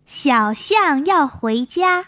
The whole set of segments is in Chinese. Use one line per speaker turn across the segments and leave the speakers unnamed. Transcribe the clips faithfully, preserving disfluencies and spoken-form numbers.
小象要回家。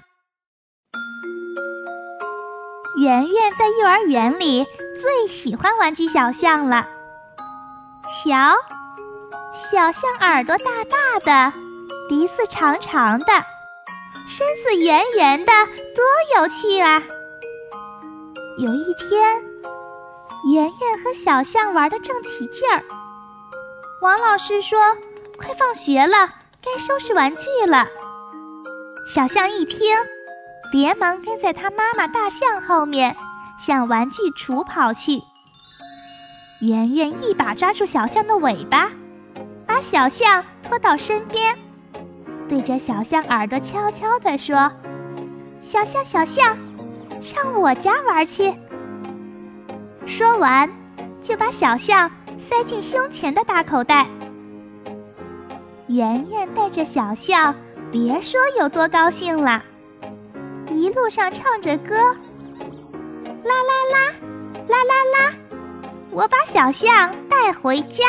圆圆在幼儿园里最喜欢玩具小象了。瞧，小象耳朵大大的，鼻子长长的，身子圆圆的，多有趣啊！有一天，圆圆和小象玩得正起劲儿。王老师说：“快放学了，该收拾玩具了。”小象一听，连忙跟在他妈妈大象后面，向玩具橱跑去。圆圆一把抓住小象的尾巴，把小象拖到身边，对着小象耳朵悄悄地说：“小象，小象，上我家玩去。”说完，就把小象塞进胸前的大口袋。圆圆带着小象，别说有多高兴了，一路上唱着歌，啦啦啦，啦啦啦，我把小象带回家。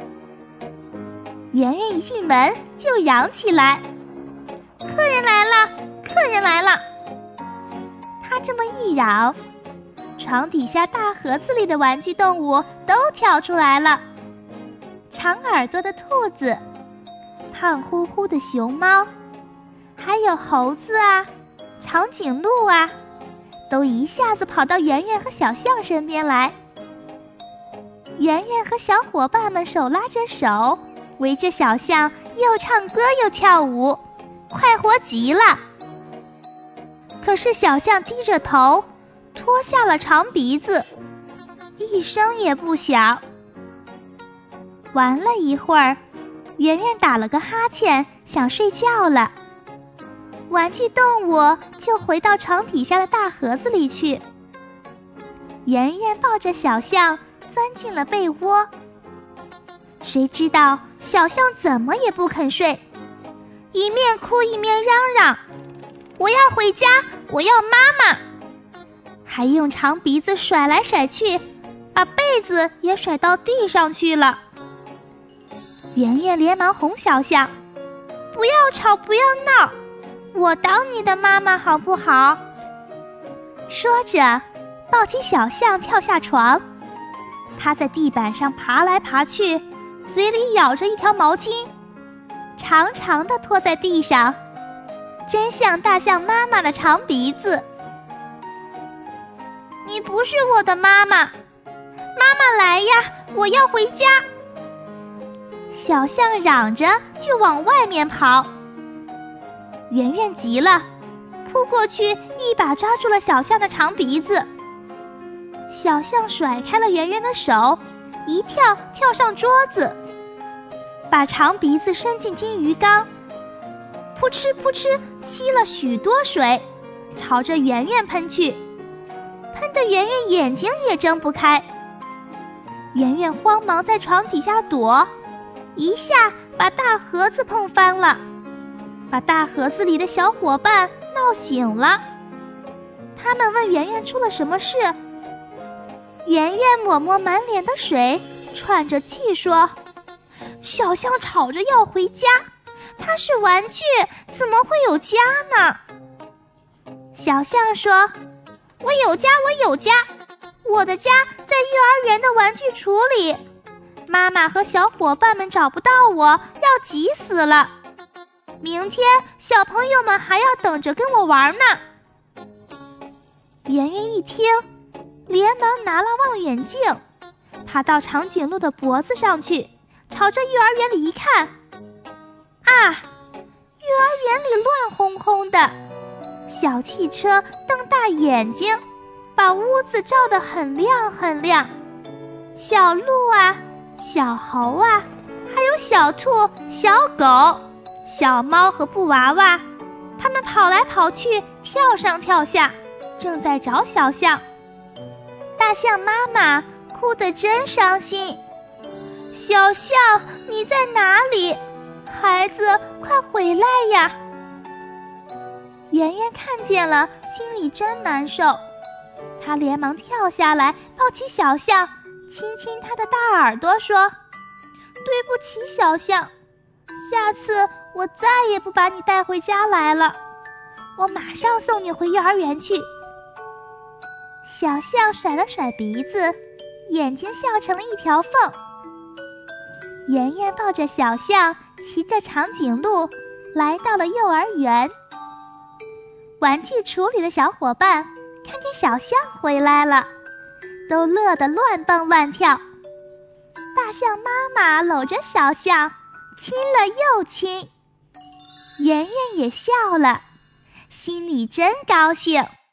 圆圆一进门就嚷起来：“客人来了，客人来了！”他这么一嚷，床底下大盒子里的玩具动物都跳出来了。长耳朵的兔子，胖乎乎的熊猫，还有猴子啊，长颈鹿啊，都一下子跑到圆圆和小象身边来。圆圆和小伙伴们手拉着手，围着小象又唱歌又跳舞，快活极了。可是小象低着头，脱下了长鼻子，一声也不响。玩了一会儿，圆圆打了个哈欠，想睡觉了。玩具动物就回到床底下的大盒子里去。圆圆抱着小象钻进了被窝。谁知道小象怎么也不肯睡，一面哭一面嚷嚷：“我要回家，我要妈妈！”还用长鼻子甩来甩去，把被子也甩到地上去了。圆圆连忙哄小象：“不要吵，不要闹，我当你的妈妈好不好？”说着，抱起小象跳下床。他在地板上爬来爬去，嘴里咬着一条毛巾，长长的拖在地上，真像大象妈妈的长鼻子。“你不是我的妈妈，妈妈来呀，我要回家！”小象嚷着就往外面跑。圆圆急了，扑过去一把抓住了小象的长鼻子。小象甩开了圆圆的手，一跳跳上桌子，把长鼻子伸进金鱼缸，扑哧扑哧吸了许多水，朝着圆圆喷去，喷得圆圆眼睛也睁不开。圆圆慌忙在床底下躲，一下把大盒子碰翻了，把大盒子里的小伙伴闹醒了。他们问圆圆出了什么事。圆圆抹抹满脸的水，喘着气说：“小象吵着要回家，它是玩具，怎么会有家呢？”小象说：“我有家，我有家，我的家在幼儿园的玩具橱里。妈妈和小伙伴们找不到我，要急死了。明天小朋友们还要等着跟我玩呢。”圆圆一听，连忙拿了望远镜，爬到长颈鹿的脖子上去，朝着幼儿园里一看，啊，幼儿园里乱哄哄的，小汽车瞪大眼睛，把屋子照得很亮很亮。小鹿啊，小猴啊，还有小兔、小狗、小猫和布娃娃，它们跑来跑去，跳上跳下，正在找小象。大象妈妈哭得真伤心：“小象，你在哪里？孩子，快回来呀！”圆圆看见了，心里真难受。她连忙跳下来，抱起小象，亲亲它的大耳朵，说：“对不起，小象，下次我再也不把你带回家来了，我马上送你回幼儿园去。小象甩了甩鼻子，眼睛笑成了一条缝。圆圆抱着小象，骑着长颈鹿，来到了幼儿园。玩具处理的小伙伴看见小象回来了，都乐得乱蹦乱跳。大象妈妈搂着小象，亲了又亲。圆圆也笑了，心里真高兴。